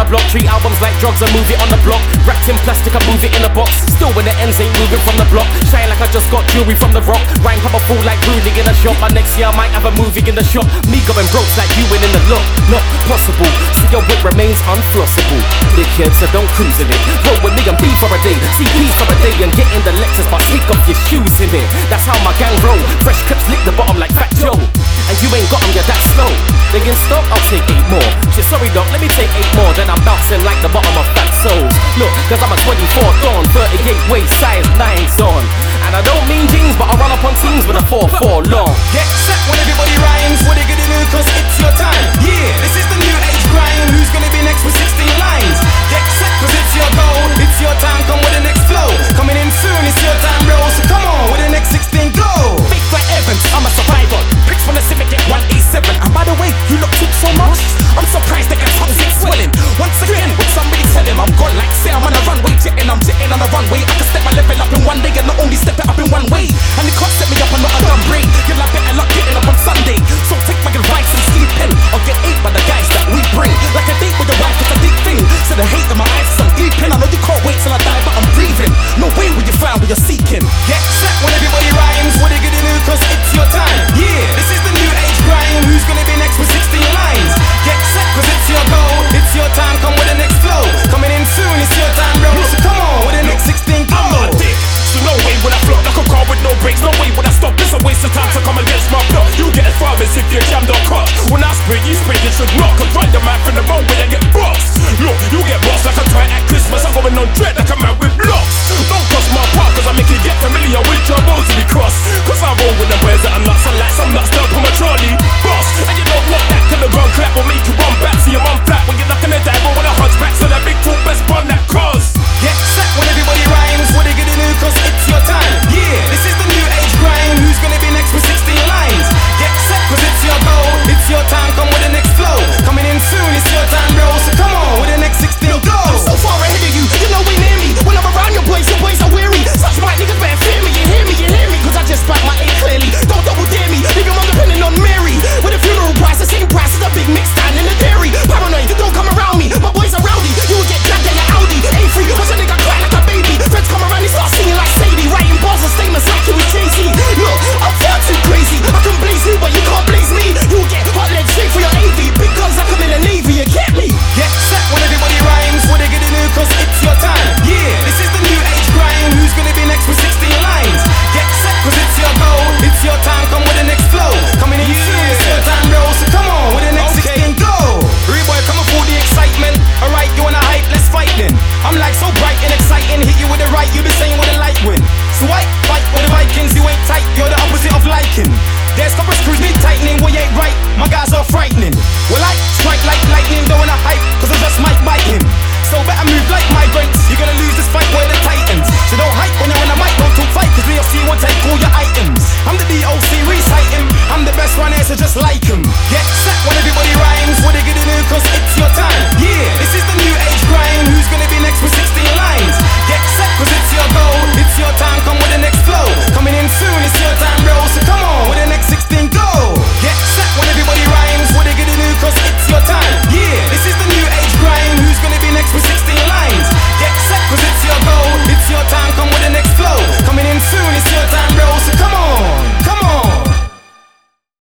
block. Treat albums like drugs and move it on the block. Wrapped in plastic, I move it in a box. Still when the ends ain't moving from the block. Shine like I just got jewelry from the rock. Rhyme powerful like Rudy in a shop. By next year I might have a movie in the shop. Me going broke like you in the look. Not possible. See your wit remains unflossable. Dickhead, so don't cruise in it. Roll with me and be for a day. See peace for a day and get in the Lexus, but take off your shoes in it. That's how my gang roll. Fresh clips lick the bottom like Fat Joe. And you ain't got 'em, you're that slow. They in stock, I'll take 8 more. Shit, sorry doc, let me take 8 more. Then I'm bouncing like the bottom of Fat Souls. Look, cause I'm a 24 dawn, 38 waist, size 9's on. And I don't mean jeans, but I run up on teams with a 4-4 long. Get set when everybody rhymes. What they gonna do, cause it's your time. Yeah, this is the new age grind. Who's gonna be next with 16 lines? Get set cause it's your goal. It's your time, come with the next flow. Coming in soon, it's your time, bro. So come on, with the next 16 go. Big Fat Evans, I'm a survivor. Pics from the Civic at 187. And by the way, you look took so much. I'm surprised that your tongues ain't swelling. Once again, would somebody tell him I'm gone like say I'm on a runway, jetting, I'm jetting on a runway. I can step my level up in one day and not only step it up in one way. And you can't set me up and not a dumb brain. You'll have better luck getting up on Sunday. So take my advice and sleep in. I'll get ate by the guys that we bring. Like a date with your wife, it's a deep thing. So the hate in my eyes, I'm deep in. I know you can't wait till I die, but I'm breathing. No way will you find what you're seeking. Get set when everybody rhymes. What they gonna do, cause it's your time. Yeah, this is the new age grind. Who's gonna be next with 16 lines? Get set cause it's your goal. It's your time, come with the next flow. Coming in soon, it's your time, bro. So come on, with the next 16 go. I'm not a dick, so no way would I flop like a car with no brakes. No way would I stop, it's a waste of time to come against my plot. You get as far as if you're jammed or cut. When I sprint, you should not. Cause run the man from the road and get boxed. Look, you get boxed like a toy at Christmas. I'm going on dread like a man with blocks. Don't cross my path cause I make you get familiar with your roads to be crossed. Cause I roll with the boys that are nuts and like some nuts down from a trolley boss. And you don't want that cause the run clap will make you run back. See your mum flat when you're knocking the dive with a hunchback. So that big tool best run that cause. Get set when everybody rhymes. What they gonna do, cause it's your time. Yeah, this is the new age grind. Who's gonna be next with 16 lines? Get set cause it's your goal. It's your time, come with the next flow. Coming in soon, it's your time, bro. So come on, with the next 16 go. I'm so far ahead of you, you know we near me. When I'm around your boys are weary. Such my niggas better fear me, you hear me. Cause I just spat my A clearly. Don't double dare me, leave your mom depending on Mary. With a funeral price, the same price as a big mix stand in the dairy. Paranoid, you don't come around me, my boys are rowdy. You will get dragged in your Audi. Ain't free, watch a nigga cry like a baby. Friends come around, he start singing like Sadie. Writing bars and statements like he was Jay-Z. Look, I'm far too crazy. I can blaze you, but you can't blaze me. You will get hot lead straight for your AV. Big guns like I'm in the Navy, you get me? Get set when everybody rhymes. What they gonna do, cause it's your time. Yeah, this is the new age grind. Who's gonna be next with 16 lines? Get set cause it's your goal. It's your time, come with the next flow. Coming in soon, it's your time, bro. So come on, with the next 16 go. Reboy, come and feel the excitement. Alright, you wanna hype, let's fight then. I'm like so bright and exciting. Hit you with the right, you be saying with the light win. So I fight with the Vikings, you ain't tight, you're the opposite of liking. There's couple screws need tightening, we ain't right, my guys are frightening.